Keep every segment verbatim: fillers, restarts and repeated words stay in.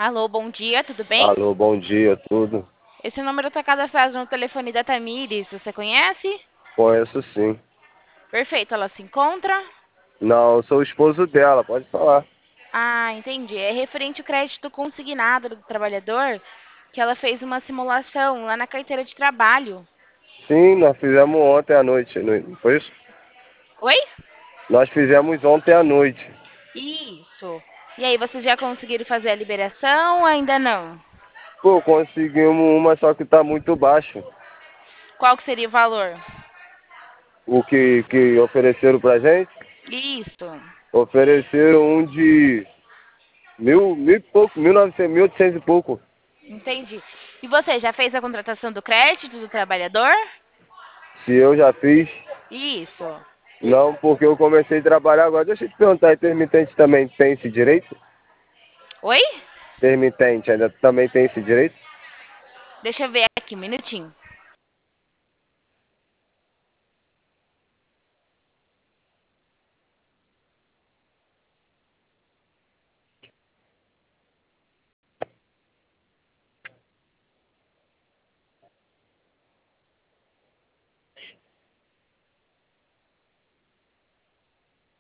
Alô, bom dia, tudo bem? Alô, bom dia, tudo? Esse número está cadastrado no telefone da Tamires, você conhece? Conheço sim. Perfeito, ela se encontra? Não, eu sou o esposo dela, pode falar. Ah, entendi. É referente ao crédito consignado do trabalhador, que ela fez uma simulação lá na carteira de trabalho. Sim, nós fizemos ontem à noite, não foi isso? Oi? Nós fizemos ontem à noite. Isso. E aí, vocês já conseguiram fazer a liberação ou ainda não? Pô, conseguimos uma, só que tá muito baixo. Qual que seria o valor? O que, que ofereceram pra gente? Isso. Ofereceram um de mil, mil e pouco, mil novecentos, mil e oitocentos e pouco. Entendi. E você já fez a contratação do crédito do trabalhador? Se eu já fiz, Isso. não, porque eu comecei a trabalhar agora. Deixa eu te perguntar, intermitente também tem esse direito? Oi? Intermitente ainda também tem esse direito? Deixa eu ver aqui, um minutinho.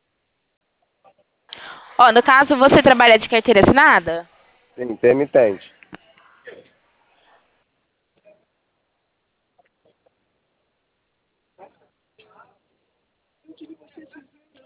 Ó, no caso, você trabalha de carteira assinada? Sim, intermitente.